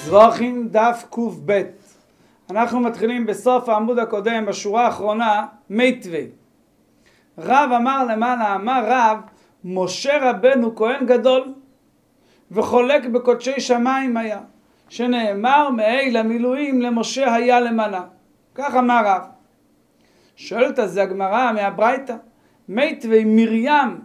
זבוחים דף ק"ב. אנחנו מתחילים בסוף העמוד הקודם, בשורה האחרונה, מיטבי. רב אמר למעלה, אמר רב, משה רבנו כהן גדול וחולק בקודשי שמיים היה, שנאמר מאל המילואים למשה היה למנה. כך אמר רב. שואלת על זה הגמרא מהברייתא, מיטבי מרים,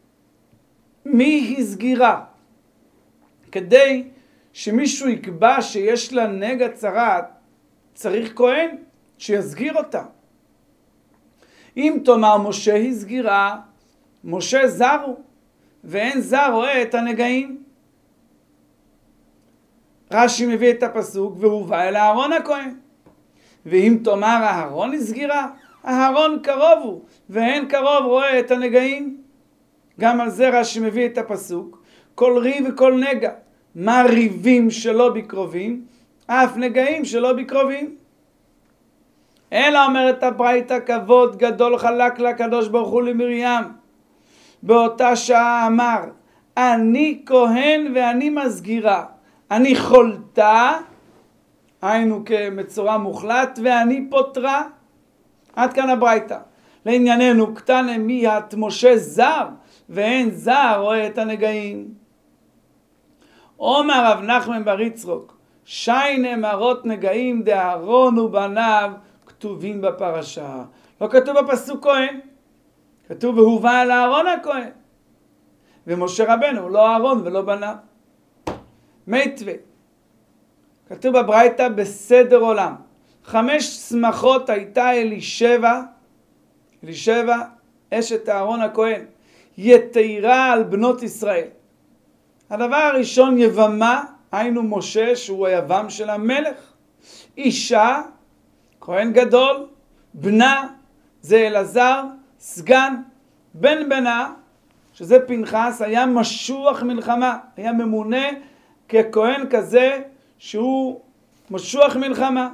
מי הסגירה? כדי שמישהו יקבע שיש לה נגע צרת, צריך כהן שיסגיר אותה. אם תאמר משה הסגירה, משה זר הוא, ואין זר רואה את הנגעים. רש"י מביא את הפסוק, והוא בא אל אהרון הכהן. ואם תאמר אהרון הסגירה, אהרון קרוב הוא, ואין קרוב רואה את הנגעים. גם על זה רש"י מביא את הפסוק, כל ריב וכל נגע, מה ריבים שלא בקרובים, אף נגעים שלא בקרובים. אלא אומרת הברייתא, כבוד גדול חלק לקדוש ברוך הוא למרים. באותה שעה אמר, אני כהן ואני מסגירה, אני חולתה, היינו כמצורע מוחלט, ואני פוטרה. עד כאן הברייתא. לענייננו, קטן מיהת משה זר, ואין זר רואה את הנגעים. אומר רב נחמן בר יצחוק, שיינה מראות נגעים דאהרון ובניו כתובים בפרשה. לא כתוב בפסוק כהן, כתוב והובא אל אהרון הכהן. ומשה רבנו לא אהרון ולא בניו. מיטבי, כתוב בברייתא בסדר עולם. 5 שמחות הייתה אלישבע אשת אהרון הכהן, יתירה על בנות ישראל. הדבר הראשון יבמה, היינו משה שהוא היבם של המלך. אישה, כהן גדול, בנה, זה אלעזר, סגן, בן בנה, שזה פנחס, היה משוח מלחמה, היה ממונה ככהן כזה שהוא משוח מלחמה.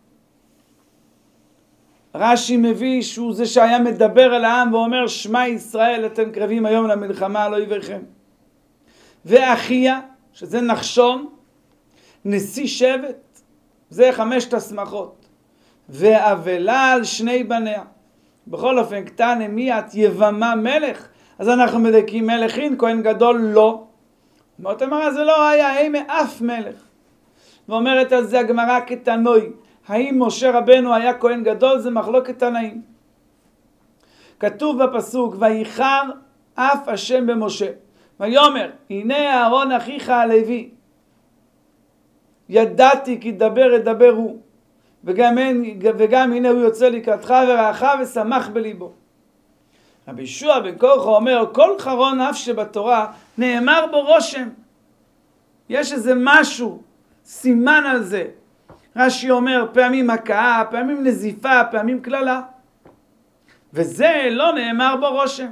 רש"י מביא שהוא זה שהיה מדבר אל העם ואומר, שמע ישראל אתם קרבים היום למלחמה, לא יברכם. ואחיה, שזה נחשון, נשיא שבט, זה 5 השמחות. ואבלה על 2 בניה. בכל אופן, קטן מיית יבמה מלך, אז אנחנו מדקים מלכין, כהן גדול לא. אומרת אמרה, זה לא היה, אין מאף מלך. ואומרת על זה הגמרא כתנוי, האם משה רבנו היה כהן גדול? זה מחלוקת תנאים. כתוב בפסוק, ויחר אף השם במשה. ויאמר, הנה אהרון אחיך הלוי, ידעתי כי דבר אדבר הוא, וגם הנה הוא יוצא לקראתך ורעך ושמח בליבו. רבי יהושע בן כורחו אומר, כל חרון אף שבתורה נאמר בו רושם. יש איזה משהו, סימן על זה. רש"י אומר, פעמים הכאה, פעמים נזיפה, פעמים כללה. וזה לא נאמר בו רושם.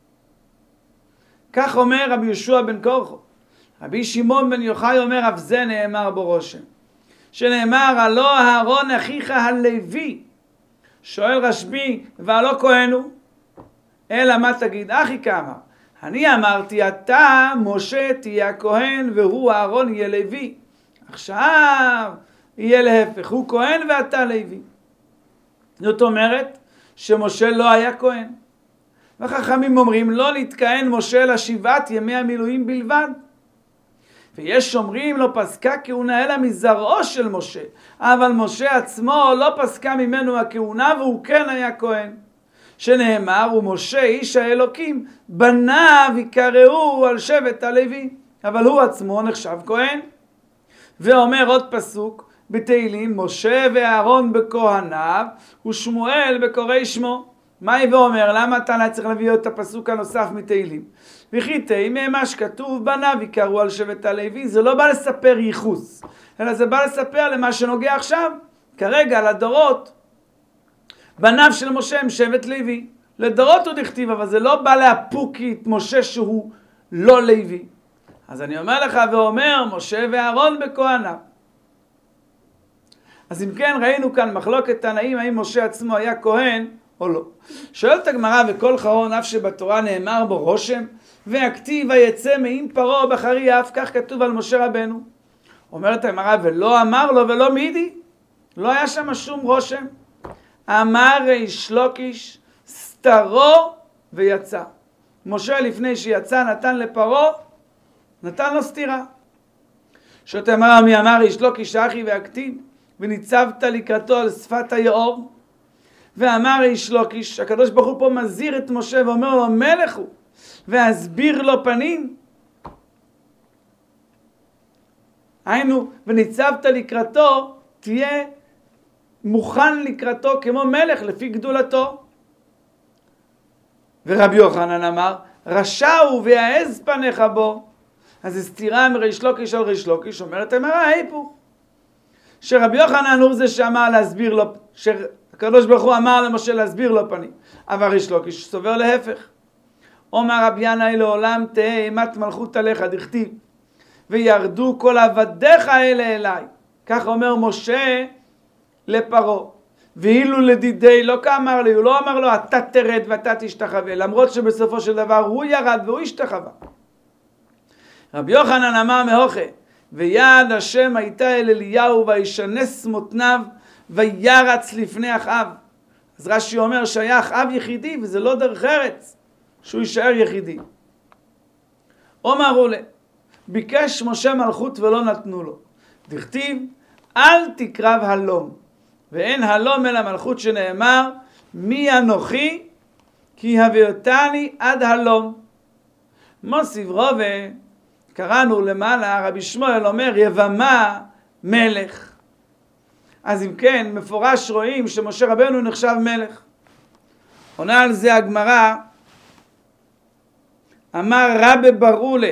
כך אומר רבי יהושע בן כורחו. רבי שמעון בן יוחאי אומר, אף זה נאמר בו רושם. שנאמר, הלא אהרון אחיך הלוי. שואל רשב"י, והלא כהן הוא? אלא מה תגיד? אחי כאמר. אני אמרתי, אתה משה תהיה הכהן והוא אהרון יהיה לוי. עכשיו יהיה להפך, הוא כהן ואתה לוי. זאת אומרת שמשה לא היה כהן. וחכמים אומרים, לא להתכהן משה ל7 ימי המילואים בלבד. ויש אומרים, לא פסקה כהונה אלא מזרעו של משה. אבל משה עצמו לא פסקה ממנו הכהונה והוא כן היה כהן. שנאמר, ומשה איש האלוקים, בניו יקראו על שבט הלוי. אבל הוא עצמו נחשב כהן. ואומר עוד פסוק בתהילים, משה ואהרון בכהניו ושמואל בקוראי שמו. מה ואומר? למה אתה צריך להביא את הפסוק הנוסף מתהילים? וכי תהי מה שכתוב בניו יקראו על שבט הלוי, זה לא בא לספר ייחוס, אלא זה בא לספר למה שנוגע עכשיו, כרגע לדורות. בניו של משה הם שבט לוי, לדורות הוא דכתיב, אבל זה לא בא להפוקי את משה שהוא לא לוי. אז אני אומר לך ואומר, משה ואהרון בכהניו. אז אם כן ראינו כאן מחלוקת תנאים, האם משה עצמו היה כהן או לא. שואלת הגמרא, וכל חרון אף שבתורה נאמר בו רושם, והכתיב ויצא מעם פרעה בחרי אף, כך כתוב על משה רבנו. אומרת הגמרא, ולא אמר לו ולא מידי, לא היה שם שום רושם. אמר ריש לוקיש, סתרו ויצא. משה לפני שיצא נתן לפרעה, נתן לו סתירה. שו"ת הגמרא, מי אמר ריש לוקיש אחי והכתיב, וניצבת לקראתו על שפת היאור. ואמר ריש לוקיש, הקדוש ברוך הוא פה מזהיר את משה ואומר לו, מלך הוא, והסביר לו פנים. היינו, וניצבת לקראתו, תהיה מוכן לקראתו כמו מלך לפי גדולתו. ורבי יוחנן אמר, רשע הוא ויעז פניך בו. אז זה סתירה מריש לוקיש על ריש לוקיש, אומרת הגמרא, ההיפוך. שרבי יוחנן הוא זה שאמר להסביר לו, שהקדוש ברוך הוא אמר למשה להסביר לו פנים. אבל ריש לוקיש סובר להפך. אומר רבי ינאי לעולם תהא אימת מלכות עליך דכתיב, וירדו כל עבדיך אלה אליי. כך אומר משה לפרעה. ואילו לדידי לא כאמר לי, הוא לא אמר לו אתה תרד ואתה תשתחווה, למרות שבסופו של דבר הוא ירד והוא השתחווה. רבי יוחנן אמר מהוכה, ויד השם הייתה אל אליהו וישנס מותניו וירץ לפני אחאב. אז רש"י אומר שהיה אחאב יחידי וזה לא דרך ארץ שהוא יישאר יחידי. אמרו לה, ביקש משה מלכות ולא נתנו לו. דכתיב אל תקרב הלום, ואין הלום אל המלכות, שנאמר מי אנוכי כי הביאותני עד הלום. מוסיף רובה, קראנו למעלה, רבי שמואל אומר יבמה מלך. אז אם כן מפורש רואים שמשה רבנו נחשב מלך. עונה על זה הגמרא, אמר רבי ברולה,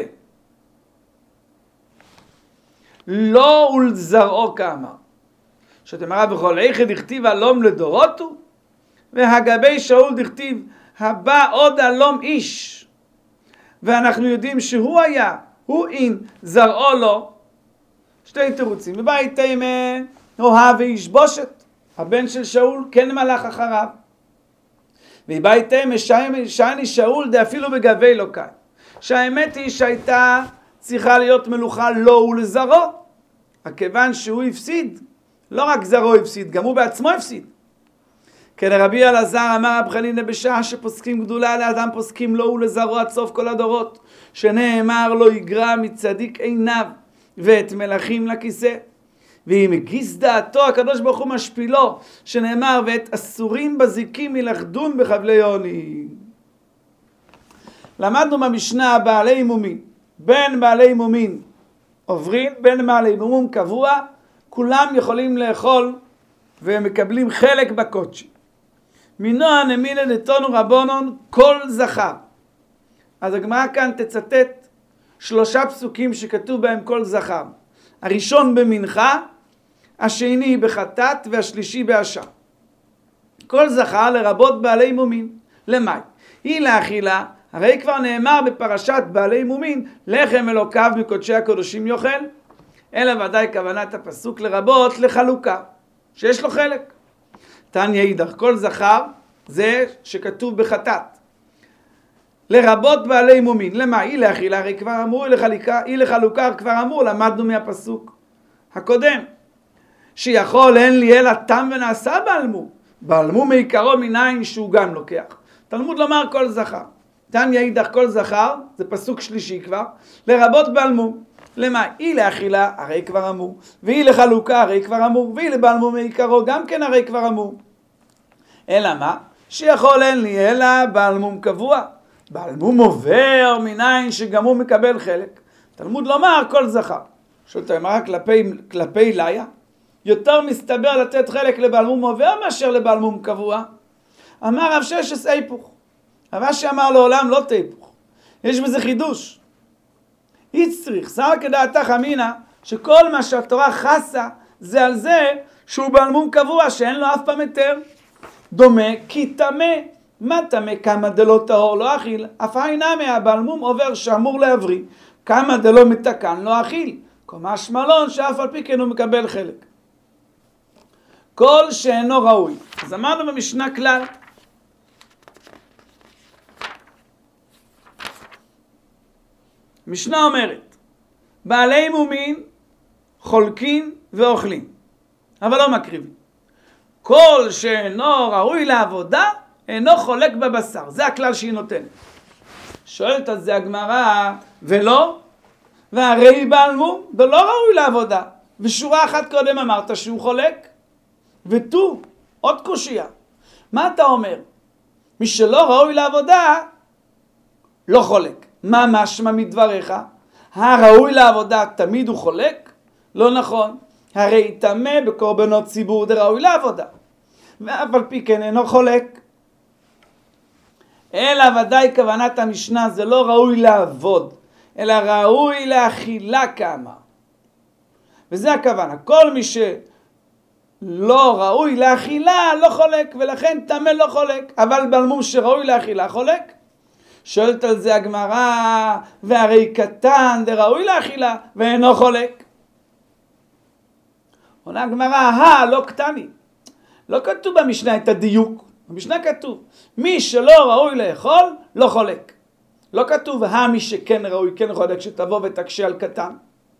לא ולזרעו כאמר. שתאמרה בכל איכא דכתיב הלום לדורותו, והגבי שאול דכתיב הבא עוד הלום איש. ואנחנו יודעים שהוא היה, הוא אין, זרעו לו. שתי תירוצים. בבית תימן אוהב ואיש בושת, הבן של שאול כן מלך אחריו. ובבית תימן שייני שאול דאפילו בגבי לא כאן. שהאמת היא שהייתה צריכה להיות מלוכה לו ולזרעו. הכיוון שהוא הפסיד, לא רק זרעו הפסיד, גם הוא בעצמו הפסיד. כלרבי אלעזר אמר רב חנינא בשעה שפוסקים גדולה לאדם פוסקים לו ולזרעו עד סוף כל הדורות, שנאמר לא יגרע מצדיק עיניו ואת מלכים לכיסא. ואם הגיס דעתו הקדוש ברוך הוא משפילו, שנאמר ואת אסורים בזיקים מלכדון בחבלי עוני. למדנו במשנה בעלי מומין, בין בעלי מומין עוברים, בין בעלי מומין קבוע, כולם יכולים לאכול ומקבלים חלק בקודשי. מנוע נמינא נתונו רבונון כל זכר. אז הגמרא כאן תצטט 3 פסוקים שכתוב בהם כל זכר. הראשון במנחה, השני בחטאת והשלישי באשה. כל זכר לרבות בעלי מומין. למאי? היא לאכילה, הרי כבר נאמר בפרשת בעלי מומין, לחם אלוקיו מקודשי הקודשים יאכל. אלא ודאי כוונת הפסוק לרבות לחלוקה, שיש לו חלק. תניא אידך, כל זכר זה שכתוב בחטאת. לרבות בעלי מומין. למה? היא לאכילה, הרי כבר אמרו, היא לחלוקה כבר אמרו, למדנו מהפסוק הקודם. שיכול אין לי אלא תם ונעשה בעלמו. בעלמו מעיקרו מניין שהוא גם לוקח. תלמוד לומר כל זכר. תניא אידך כל זכר, זה פסוק שלישי כבר, לרבות בעלמו. למה? היא לאכילה, הרי כבר אמור, והיא לחלוקה, הרי כבר אמור, והיא לבעלמו מעיקרו, גם כן הרי כבר אמור. אלא מה? שיכול אין לי, אלא בעלמום קבוע. בעלמום עובר מניין שגם הוא מקבל חלק. תלמוד לומר כל זכר. שואלת אמרה כלפי ליה, יותר מסתבר לתת חלק לבעלמום עובר מאשר לבעלמום קבוע. אמר רב ששס היפוך. אבל שאמר לעולם לא תהיפוך. יש בזה חידוש. יצריך, שר כדעתך אמינא, שכל מה שהתורה חסה זה על זה שהוא בעלמום קבוע, שאין לו אף פעם היתר. דומה כי טמא. מה טמא? כמה דלא טהור לא אכיל. אף הינמי הבעלמום עובר שאמור להבריא. כמה דלא מתקן לא אכיל. משמע לן שאף על פי כן הוא מקבל חלק. כל שאינו ראוי. אז אמרנו במשנה כלל, משנה אומרת, בעלי מומין חולקים ואוכלים, אבל לא מקריבים. כל שאינו ראוי לעבודה, אינו חולק בבשר. זה הכלל שהיא נותנת. שואלת על זה הגמרא, ולא? והרי בעל מום, ולא ראוי לעבודה. ושורה אחת קודם אמרת שהוא חולק. ותו, עוד קושיה. מה אתה אומר? מי שלא ראוי לעבודה, לא חולק. מה משמע מדבריך? הראוי לעבודה תמיד הוא חולק? לא נכון. הרי טמא בקורבנות ציבור דראוי לעבודה. ואף על פי כן אינו חולק. אלא ודאי כוונת המשנה זה לא ראוי לעבוד, אלא ראוי לאכילה כאמר. וזה הכוונה. כל מי שלא ראוי לאכילה לא חולק, ולכן טמא לא חולק. אבל בלמום שראוי לאכילה חולק. שואלת על זה הגמרא, והרי קטן דראוי לאכילה ואינו חולק. עונה הגמרא, לא קטני. לא כתוב במשנה את הדיוק. במשנה כתוב, מי שלא ראוי לאכול, לא חולק. לא כתוב, מי שכן ראוי, כן חולק, שתבוא ותקשה על קטן.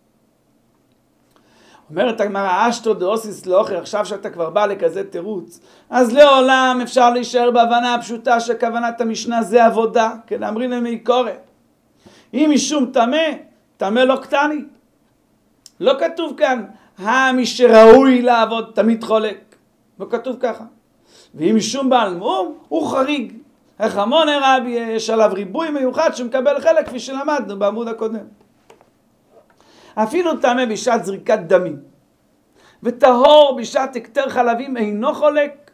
אומרת הגמרא, אשתו דאוסיס לאוכר, עכשיו שאתה כבר בא לכזה תירוץ, אז לעולם אפשר להישאר בהבנה הפשוטה שכוונת המשנה זה עבודה, כן, אמרים למי קורא. אם משום טמא, טמא לא קטני. לא כתוב כאן, מי שראוי לעבוד תמיד חולק. לא כתוב ככה. ואם משום בעל מום, הוא חריג. החמון רבי, יש עליו ריבוי מיוחד שמקבל חלק, כפי שלמדנו בעמוד הקודם. אפילו טמא בשעת זריקת דמים, וטהור בשעת הקטר חלבים אינו חולק.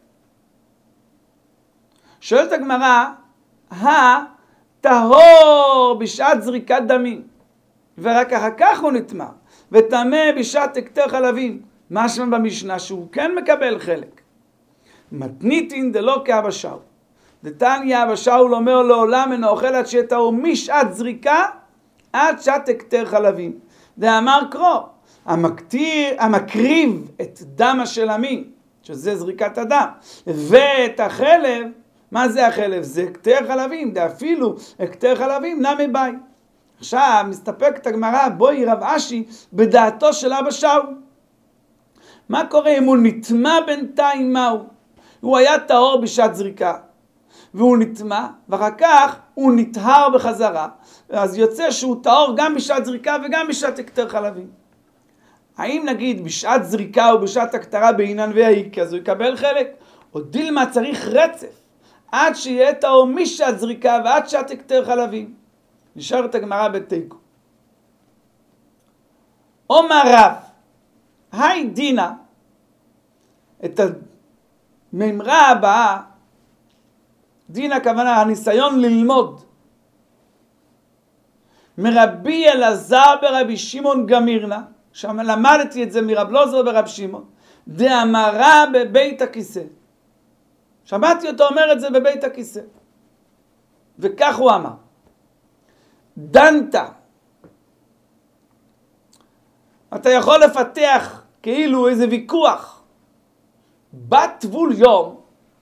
שואלת הגמרא, טהור בשעת זריקת דמים, ורק אחר כך הוא נטמא, וטמא בשעת הקטר חלבים, משמע במשנה שהוא כן מקבל חלק. מתניתין דלא כאבא שאול. דתניא אבא שאול אומר לעולם אינו אוכל עד שיהיה טהור משעת זריקה עד שעת הקטר חלבים. דאמר קרוא, המקריב את דם של המין, שזה זריקת הדם, ואת החלב, מה זה החלב? זה הקטר חלבים, דאפילו הקטר חלבים נמי ביי. עכשיו מסתפקת הגמרא, בואי רב אשי בדעתו של אבא שאול. מה קורה אם הוא נטמא בינתיים? מהו? הוא היה טהור בשעת זריקה, והוא נטמא, ואחר כך הוא נטהר בחזרה, אז יוצא שהוא טהור גם בשעת זריקה וגם בשעת הקטר חלבים. האם נגיד בשעת זריקה או בשעת הקטרה בעינן והאיק, אז הוא יקבל חלק? או דילמה צריך רצף, עד שיהיה טהור משעת זריקה ועד שעת הקטר חלבים. נשארת הגמרא בתיקו. אומר רב, היי דינה, את הממרה הבאה, דין הכוונה, הניסיון ללמוד, מרבי אלעזר ברבי שמעון גמירנה, שם למדתי את זה מרב לוזר ברב שמעון, דאמרה בבית הכיסא. שמעתי אותו אומר את זה בבית הכיסא. וכך הוא אמר, דנת, אתה יכול לפתח כאילו איזה ויכוח, בטבול יום,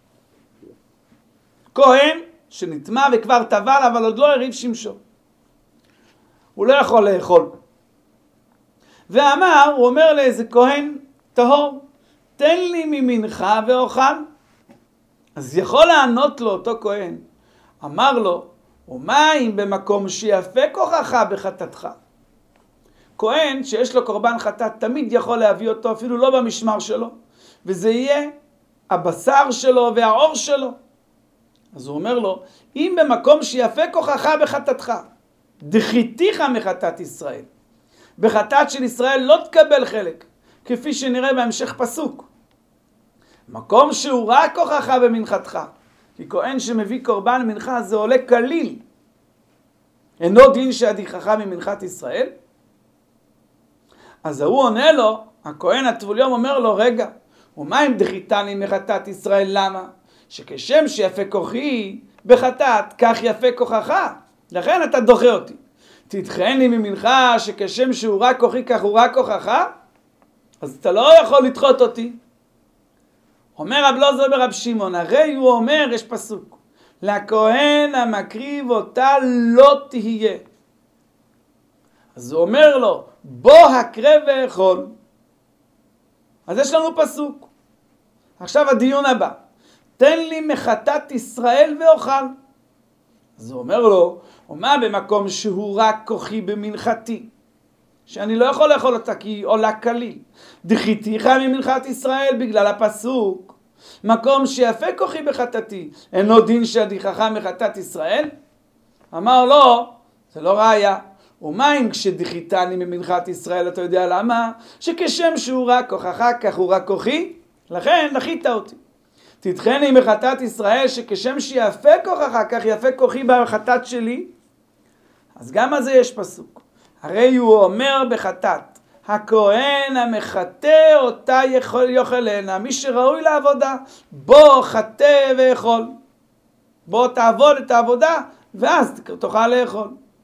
כהן שנטמא וכבר טבל אבל עוד לא הריב שמשו, הוא לא יכול לאכול, ואמר, הוא אומר לאיזה כהן טהור, תן לי ממנחה ואוכל. אז יכול לענות לו אותו כהן, אמר לו, ומה אם במקום שיפה כוחך בחטאתך? כהן שיש לו קורבן חטאת תמיד יכול להביא אותו אפילו לא במשמר שלו, וזה יהיה הבשר שלו והעור שלו. אז הוא אומר לו, אם במקום שיפה כוחך בחטאתך, דחיתיך מחטאת ישראל, בחטאת של ישראל לא תקבל חלק, כפי שנראה בהמשך פסוק. מקום שהוא רק כוחך במנחתך, כי כהן שמביא קורבן מנחה זה עולה כליל, אינו דין שהדיחך ממנחת ישראל? אז הוא עונה לו, הכהן הטבול יום אומר לו, רגע, ומה אם דחיתני מחטאת ישראל? למה? שכשם שיפה כוחי בחטאת, כך יפה כוחך, לכן אתה דוחה אותי. תדחן לי ממנחה שכשם שהוא רק כוחי, כך הוא רק כוחך? אז אתה לא יכול לדחות אותי. אומר רב לוזר ברב שמעון, הרי הוא אומר, יש פסוק, לכהן המקריב אותה לא תהיה. אז הוא אומר לו, בוא הקרב ואכול, אז יש לנו פסוק. עכשיו הדיון הבא. תן לי מחטאת ישראל ואוכל. אז הוא אומר לו, ומה במקום שהוא רק כוחי במנחתי, שאני לא יכול לאכול אותה כי היא עולה כליל. דחיתיך ממנחת ישראל בגלל הפסוק. מקום שיפה כוחי בחטאתי, אינו דין שהדיחך מחטאת ישראל? אמר לו, זה לא ראיה. ומה אם כשדחיתני ממנחת ישראל, אתה יודע למה? שכשם שהוא רק כוחך, כך הוא רק כוחי, לכן דחית אותי. תדחני מחטאת ישראל, שכשם שיפה כוחך, כך יפה כוחי בחטאת שלי. אז גם על זה יש פסוק. הרי הוא אומר בחטאת, הכהן המחטא אותה יאכלנה, מי שראוי לעבודה, בוא חטא ואכול. בוא תעבוד את העבודה, ואז תוכל לאכול.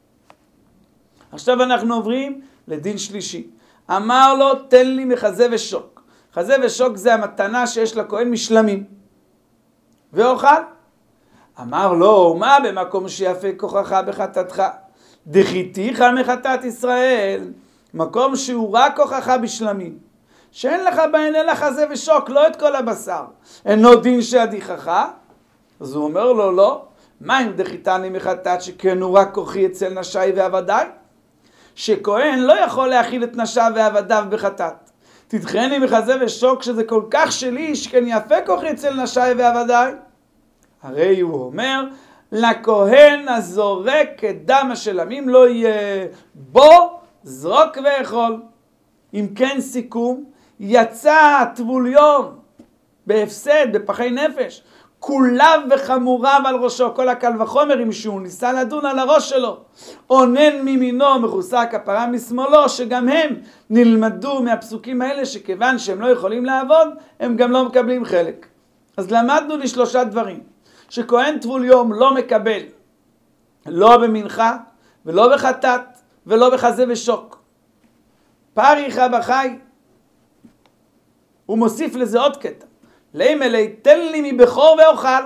עכשיו אנחנו עוברים לדין שלישי. אמר לו, תן לי מחזה ושוק. חזה ושוק זה המתנה שיש לכהן משלמים. ואוכל. אמר לו, מה במקום שיפה כוחך בחטאתך? דחיתיך מחטאת ישראל, מקום שהוא רק כוחך בשלמים, שאין לך בהן אלא חזה ושוק, לא את כל הבשר, אינו דין שהדיחך? אז הוא אומר לו, לא. מה אם דחיתני מחטאת, שכן הוא רק כוחי אצל נשי ועבדיי? שכהן לא יכול להכיל את נשיו ועבדיו בחטאת. תדחני מחזה ושוק, שזה כל כך שלי, שכן יפה כוחי אצל נשי ועבדיי. הרי הוא אומר, לכהן הזורק את דם השלמים לא יהיה, בו זרוק ואכול. אם כן סיכום, יצא הטבוליון בהפסד, בפחי נפש, כוליו וחמוריו על ראשו, כל הקל וחומרים שהוא ניסה לדון על הראש שלו. אונן מימינו מחוסה כפרה משמאלו, שגם הם נלמדו מהפסוקים האלה, שכיוון שהם לא יכולים לעבוד, הם גם לא מקבלים חלק. אז למדנו לי 3 דברים. שכהן טבול יום לא מקבל, לא במנחה, ולא בחטאת, ולא בחזה ושוק. פריך בחי, הוא מוסיף לזה עוד קטע. לימלי, תן לי מבכור ואוכל.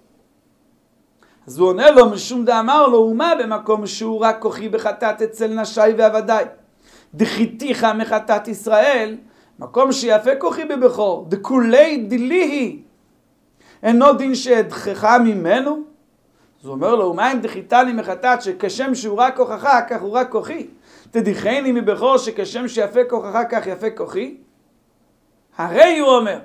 אז הוא עונה לו, משום דאמר לו, ומה במקום שהוא רק כוחי בחטאת אצל נשי ועבדיי? דחיתיך מחטאת ישראל, מקום שיפה כוחי בבכור, דכולי דליהי, אינו דין שהדחך ממנו? אז הוא אומר לו, ומה אם דחיתני מחטאת, שכשם שהוא רק כוחך, כך הוא רק כוחי? תדיחני מבכור, שכשם שיפה כוחך, כך יפה כוחי? הרי הוא אומר,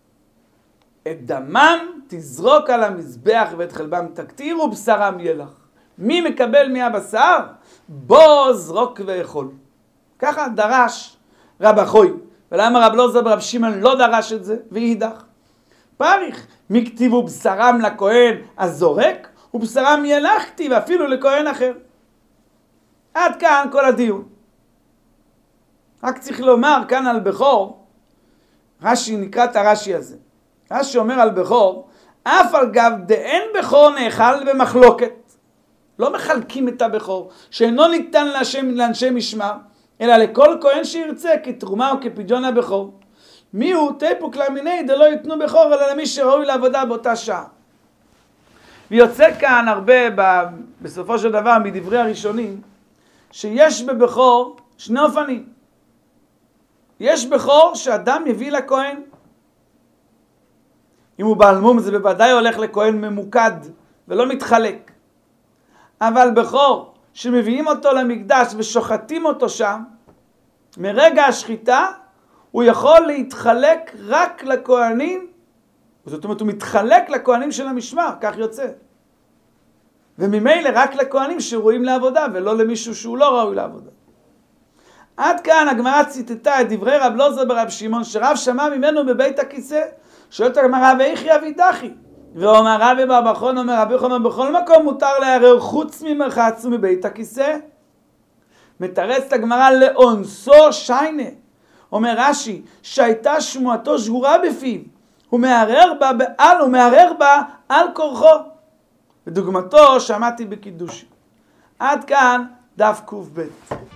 את דמם תזרוק על המזבח ואת חלבם תקטיר ובשרם ילך. מי מקבל מהבשר? בוא זרוק ואכול. ככה דרש רב אחוי. ולמה רב אלעזר ברב שמעון לא דרש את זה? ואידך. פריך, מי כתיבו בשרם לכהן הזורק, ובשרם ילך כתיב אפילו לכהן אחר. עד כאן כל הדיון. רק צריך לומר כאן על בכור, רש"י נקרא את הרש"י הזה. רש"י אומר על בכור, אף על גב דאין בכור נאכל במחלוקת. לא מחלקים את הבכור, שאינו ניתן לאנשי משמר, אלא לכל כהן שירצה כתרומה או כפדיון הבכור. מי הוא תיפוק למיני דלא ייתנו בכור אלא למי שראוי לעבודה באותה שעה. ויוצא כאן הרבה בסופו של דבר מדברי הראשונים, שיש בבכור 2 אופנים. יש בכור שאדם מביא לכהן. אם הוא בעל מום זה בוודאי הולך לכהן ממוקד ולא מתחלק. אבל בכור שמביאים אותו למקדש ושוחטים אותו שם, מרגע השחיטה הוא יכול להתחלק רק לכהנים, זאת אומרת הוא מתחלק לכהנים של המשמר, כך יוצא. וממילא רק לכהנים שראויים לעבודה ולא למישהו שהוא לא ראוי לעבודה. עד כאן הגמרא ציטטה את דברי רב אלעזר ברב שמעון, שרב שמע ממנו בבית הכיסא. שואלת הגמרא, ואיכי אבידחי? ואומר רבי בר בכון, אומר רבי יוחנן, בכל מקום מותר לערער חוץ ממרחץ ומבית הכיסא? מתרצת הגמרא לאונסו שיינה. אומר רש"י, שהייתה שמועתו שגורה בפיו, הוא מערער בה על כורחו. ודוגמתו שמעתי בקידושי. עד כאן דף ק"ב.